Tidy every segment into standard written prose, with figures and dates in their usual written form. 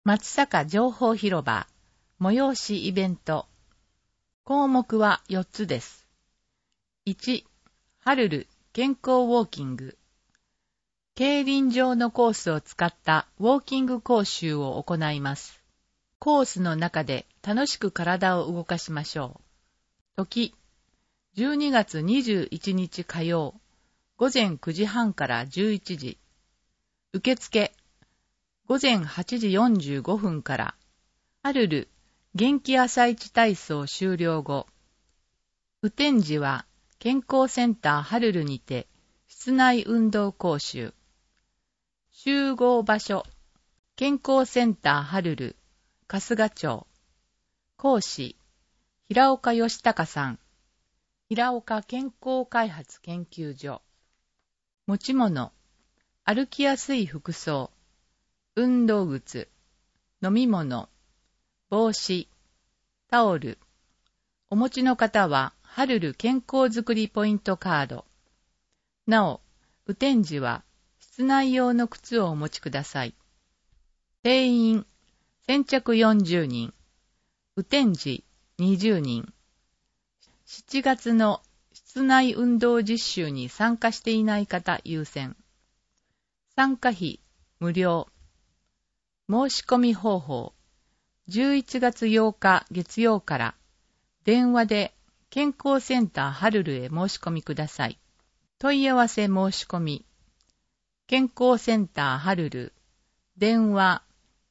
松阪情報広場催しイベント。項目は4つです。1、ハルル健康ウォーキング。競輪場のコースを使ったウォーキング講習を行います。コースの中で楽しく体を動かしましょう。時、12月21日火曜、午前9時半から11時。受付、午前8時45分から、ハルル元気朝市体操終了後、雨天時は健康センターハルルにて室内運動講習。集合場所、健康センターハルル、春日町。講師、平岡義孝さん。平岡健康開発研究所。持ち物、歩きやすい服装。運動靴、飲み物、帽子、タオル。お持ちの方は、ハルル健康づくりポイントカード。なお、雨天時は、室内用の靴をお持ちください。定員、先着40人。雨天時、20人。7月の室内運動実習に参加していない方優先。参加費、無料。申し込み方法。11月8日月曜から電話で健康センターハルルへ申し込みください。問い合わせ申し込み。健康センターハルル。電話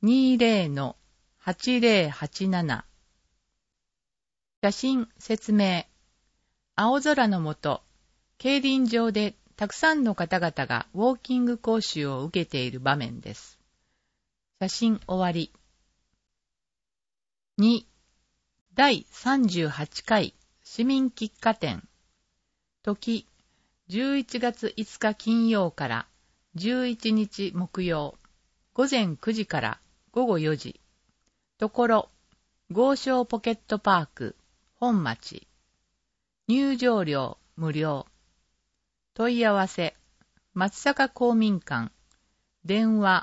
20-8087。写真説明。青空の下、競輪場でたくさんの方々がウォーキング講習を受けている場面です。写真終わり。2、第38回市民喫茶店。時、11月5日金曜から11日木曜、午前9時から午後4時。ところ、豪商ポケットパーク、本町。入場料無料。問い合わせ、松阪公民館。電話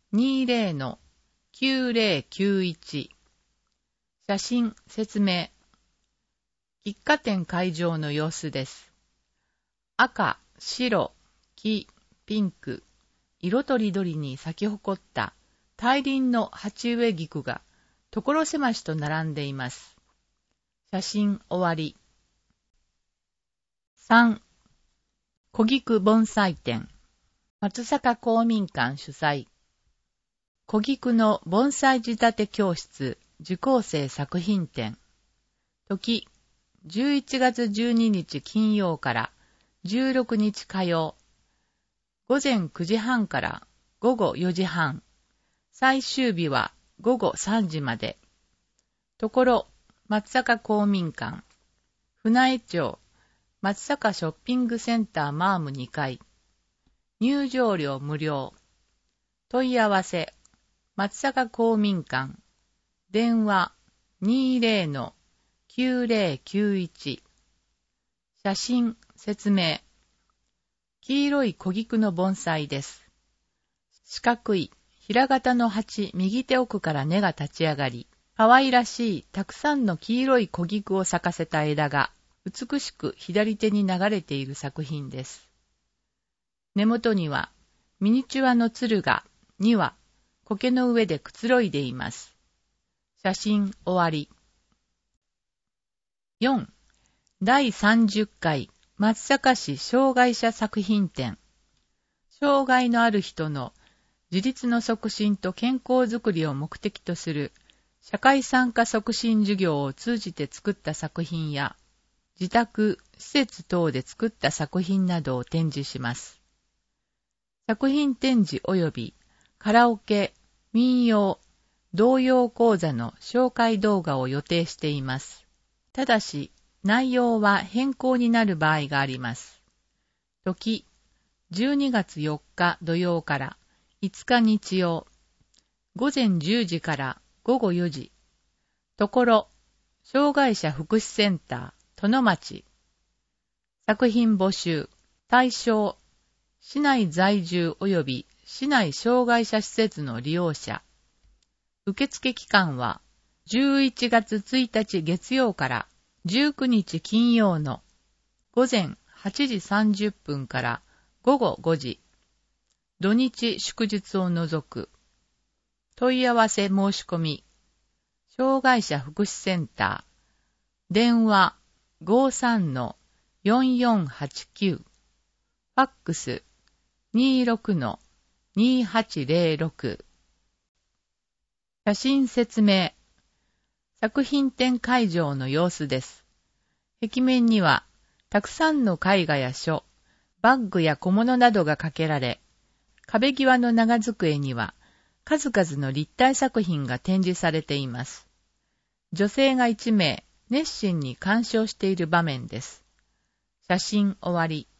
20-9091。写真説明。喫茶店会場の様子です。赤、白、黄、ピンク、色とりどりに咲き誇った大輪の鉢植え菊が所狭しと並んでいます。写真終わり。3、小菊盆栽展。松阪公民館主催。小菊の盆栽仕立て教室受講生作品展。時、11月12日金曜から16日火曜。午前9時半から午後4時半。最終日は午後3時まで。ところ、松阪公民館。船江町、松阪ショッピングセンターマーム2階。入場料無料。問い合わせ、松阪公民館。電話 20-9091。写真説明。黄色い小菊の盆栽です。四角い平型の鉢右手奥から根が立ち上がり、可愛らしいたくさんの黄色い小菊を咲かせた枝が美しく左手に流れている作品です。根元にはミニチュアの鶴が2羽苔の上でくつろいでいます。写真終わり。4、第30回松阪市障害者作品展。障害のある人の自立の促進と健康づくりを目的とする社会参加促進事業を通じて作った作品や、自宅、施設等で作った作品などを展示します。作品展示及びカラオケ、民謡、童謡講座の紹介動画を予定しています。ただし、内容は変更になる場合があります。時、12月4日土曜から5日日曜、午前10時から午後4時。ところ、障害者福祉センター、殿町。作品募集、対象、市内在住及び市内障害者施設の利用者。 受付期間は11月1日月曜から19日金曜の午前8時30分から午後5時、土日祝日を除く。問い合わせ申し込み、障害者福祉センター、電話 53-4489、ファックス 26-2806。写真説明。作品展会場の様子です。壁面にはたくさんの絵画や書、バッグや小物などが掛けられ、壁際の長机には数々の立体作品が展示されています。女性が1名熱心に鑑賞している場面です。写真終わり。